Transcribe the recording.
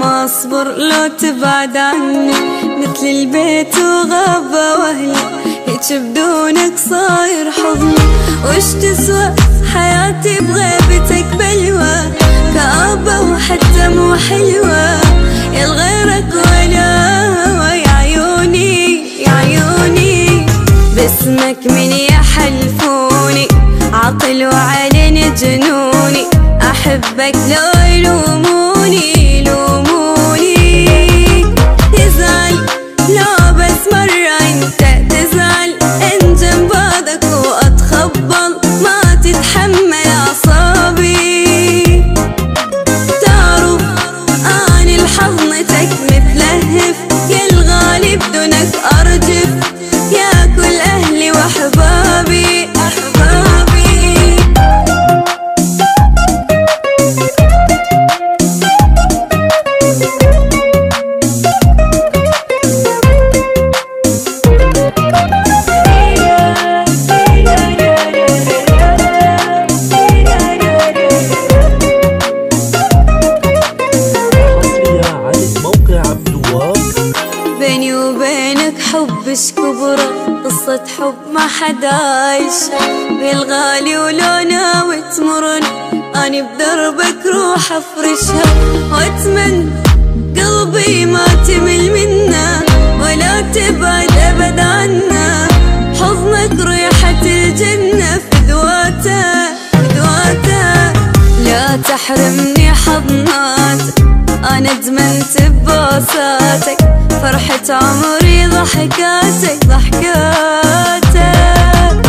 ما اصبر لو تبعد عني، مثل البيت وغابة واهلي، هيك بدونك صاير حضني. وش تسوى حياتي بغيبتك بلوى، كآبة وحتى مو حلوة، يا الغيرك ولا يا عيوني يا عيوني. باسمك من يحلفوني، عقل وعلن جنوني، أحبك لو يلوموني يلوموني. تزعل لو بس مرة انت تزعل، انجم بعضك واتخبل ما تتحمل أعصابي. تعرف أنا لحضنتك متلهف، يا الغالي بدونك أرجف، يا كل أهلي وأحبابي أحبابي. بيني وبينك حبش كبرى، قصة حب ما حدا عايشها، بالغالي ولو ناوي تمرن، أني بدربك روح أفرشها. وأتمنى قلبي ما تمل منا، ولا تبعد أبد عنا، حضنك ريحة الجنة فدواتها فدواتها. لا تحرمني حضناتك، أنا ادمنت ببوساتك، فرحة عمري ضحكاتك ضحكاتك.